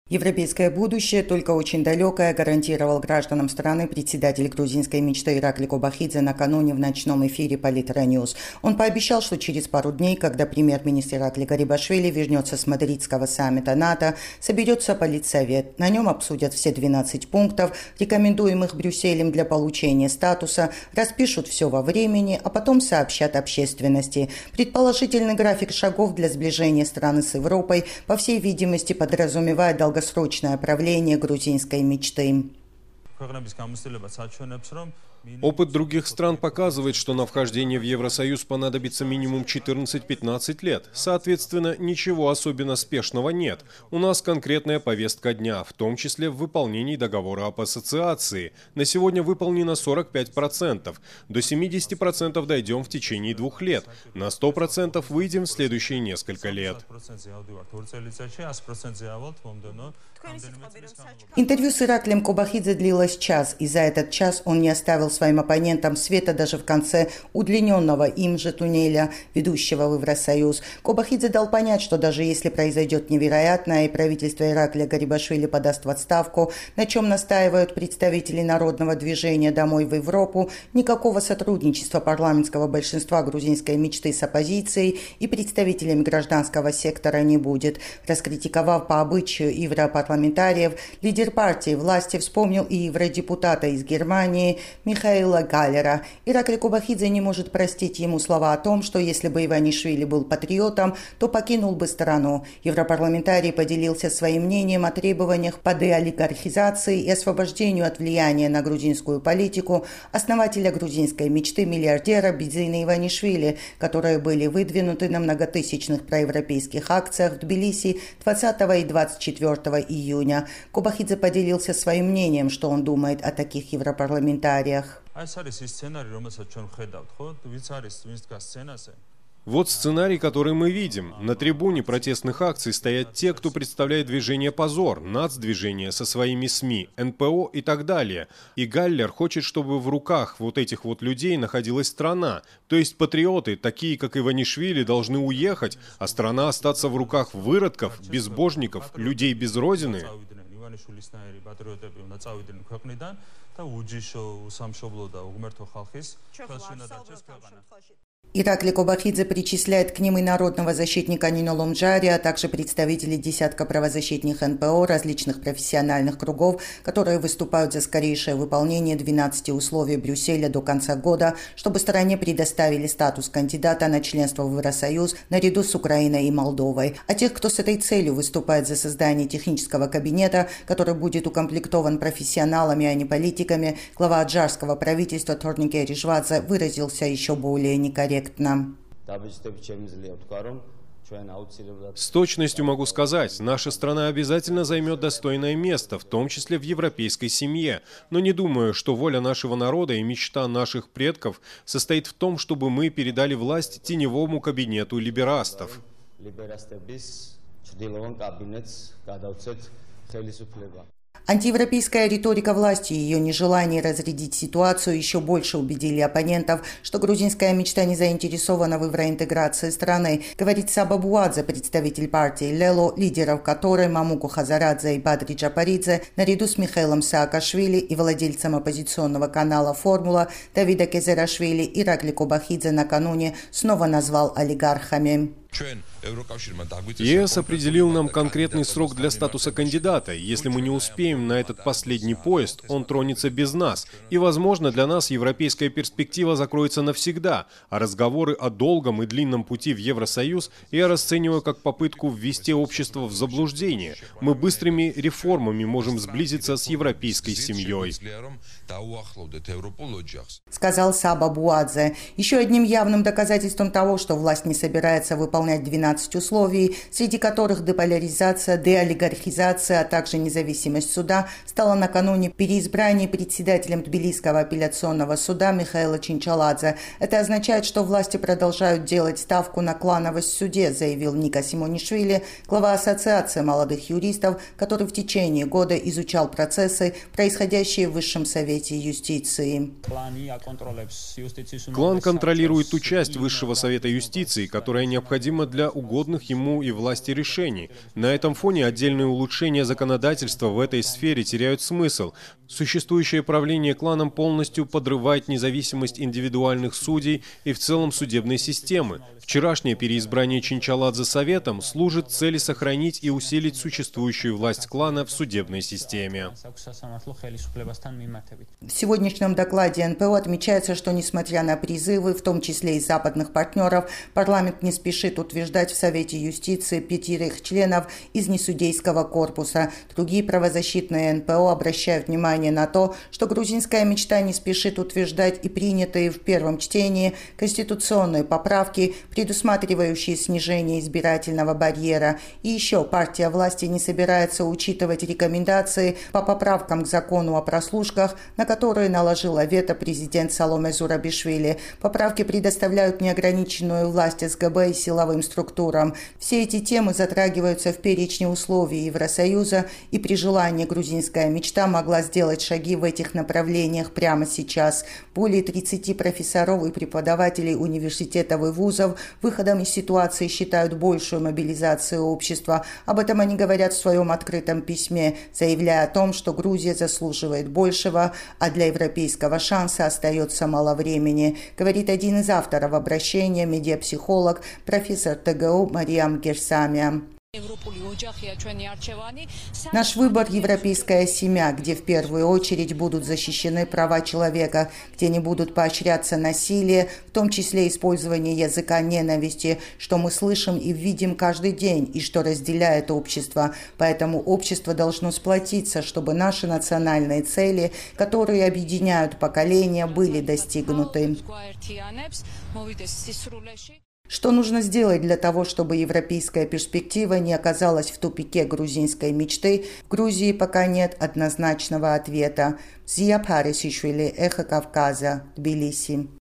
Европейское будущее, только очень далекое, гарантировал гражданам страны председатель грузинской мечты Иракли Кобахидзе накануне в ночном эфире Политра Ньюс. Он пообещал, что через пару дней, когда премьер-министр Иракли Гарибашвили вернется с мадридского саммита НАТО, соберется политсовет. На нем обсудят все 12 пунктов, рекомендуемых Брюсселем для получения статуса, распишут все во времени, а потом сообщат общественности. Предположительный график шагов для сближения страны с Европой, по всей видимости, подразумевает долгосрочное правление грузинской мечты. Опыт других стран показывает, что на вхождение в Евросоюз понадобится минимум 14-15 лет. Соответственно, ничего особенно спешного нет. У нас конкретная повестка дня, в том числе в выполнении договора об ассоциации. На сегодня выполнено 45%. До 70% дойдем в течение 2 лет. На 100% выйдем в следующие несколько лет. Интервью с Ираклием Кобахидзе длилось час, и за этот час он не оставил своим оппонентам света даже в конце удлиненного им же туннеля, ведущего в Евросоюз. Кобахидзе дал понять, что даже если произойдет невероятное и правительство Ираклия Гарибашвили подаст в отставку, на чем настаивают представители народного движения «Домой в Европу», никакого сотрудничества парламентского большинства грузинской мечты с оппозицией и представителями гражданского сектора не будет. Раскритиковав по обычаю европарламентариев, лидер партии власти вспомнил и евродепутата из Германии Михаила Галлера. Иракли Кобахидзе не может простить ему слова о том, что если бы Иванишвили был патриотом, то покинул бы страну. Европарламентарий поделился своим мнением о требованиях по деолигархизации и освобождению от влияния на грузинскую политику основателя грузинской мечты миллиардера Бидзина Иванишвили, которые были выдвинуты на многотысячных проевропейских акциях в Тбилиси 20 и 24 июня. Кобахидзе поделился своим мнением, что он думает о таких европарламентариях. Вот сценарий, который мы видим. На трибуне протестных акций стоят те, кто представляет движение «Позор», нацдвижение со своими СМИ, НПО и так далее. И Галлер хочет, чтобы в руках вот этих вот людей находилась страна. То есть патриоты, такие как Иванишвили, должны уехать, а страна остаться в руках выродков, безбожников, людей без родины. Иракли Кобахидзе причисляет к ним и народного защитника Нино Ломджари, а также представителей десятка правозащитных НПО различных профессиональных кругов, которые выступают за скорейшее выполнение 12 условий Брюсселя до конца года, чтобы стране предоставили статус кандидата на членство в Евросоюз наряду с Украиной и Молдовой. А тех, кто с этой целью выступает за создание технического кабинета, который будет укомплектован профессионалами, а не политиками, глава аджарского правительства Торнике Ришвадзе выразился еще более некорректно. С точностью могу сказать, наша страна обязательно займет достойное место, в том числе в европейской семье. Но не думаю, что воля нашего народа и мечта наших предков состоит в том, чтобы мы передали власть теневому кабинету либерастов. Антиевропейская риторика власти и ее нежелание разрядить ситуацию еще больше убедили оппонентов, что грузинская мечта не заинтересована в евроинтеграции страны, говорит Саба Буадзе, представитель партии Лело, лидеров которой Мамуку Хазарадзе и Бадри Джапаридзе, наряду с Михаилом Саакашвили и владельцем оппозиционного канала «Формула» Давида Кезерашвили Иракли Кобахидзе накануне снова назвал олигархами. ЕС определил нам конкретный срок для статуса кандидата. Если мы не успеем на этот последний поезд, он тронется без нас. И, возможно, для нас европейская перспектива закроется навсегда. А разговоры о долгом и длинном пути в Евросоюз я расцениваю как попытку ввести общество в заблуждение. Мы быстрыми реформами можем сблизиться с европейской семьей. Сказал Саба Буадзе. Еще одним явным доказательством того, что власть не собирается выполнять 12 условий, среди которых деполяризация, деолигархизация, а также независимость суда, стало накануне переизбрание председателем Тбилисского апелляционного суда Михаила Чинчаладзе. Это означает, что власти продолжают делать ставку на клановость в суде, заявил Ника Симонишвили, глава Ассоциации молодых юристов, который в течение года изучал процессы, происходящие в Высшем совете юстиции. Клан контролирует ту часть Высшего совета юстиции, которая необходима необходимо для угодных ему и власти решений. На этом фоне отдельные улучшения законодательства в этой сфере теряют смысл. Существующее правление кланом полностью подрывает независимость индивидуальных судей и в целом судебной системы. Вчерашнее переизбрание Чинчаладзе Советом служит цели сохранить и усилить существующую власть клана в судебной системе. В сегодняшнем докладе НПО отмечается, что несмотря на призывы, в том числе и западных партнеров, парламент не спешит утверждать в Совете юстиции 5 членов из несудейского корпуса. Другие правозащитные НПО обращают внимание на то, что грузинская мечта не спешит утверждать и принятые в первом чтении конституционные поправки, предусматривающие снижение избирательного барьера. И еще партия власти не собирается учитывать рекомендации по поправкам к закону о прослушках, на которые наложила вето президент Саломе Зурабишвили. Поправки предоставляют неограниченную власть СГБ и силовым структурам. Все эти темы затрагиваются в перечне условий Евросоюза, и при желании грузинская мечта могла сделать шаги в этих направлениях прямо сейчас. Более 30 профессоров и преподавателей университетов и вузов выходом из ситуации считают большую мобилизацию общества. Об этом они говорят в своем открытом письме, заявляя о том, что Грузия заслуживает большего, а для европейского шанса остается мало времени, говорит один из авторов обращения, медиапсихолог, профессор ТГУ Мариам Герсамия. Наш выбор – европейская семья, где в первую очередь будут защищены права человека, где не будут поощряться насилие, в том числе использование языка ненависти, что мы слышим и видим каждый день, и что разделяет общество. Поэтому общество должно сплотиться, чтобы наши национальные цели, которые объединяют поколения, были достигнуты. Что нужно сделать для того, чтобы европейская перспектива не оказалась в тупике грузинской мечты? В Грузии пока нет однозначного ответа. Зия Парисишвили, Эхо Кавказа, Тбилиси.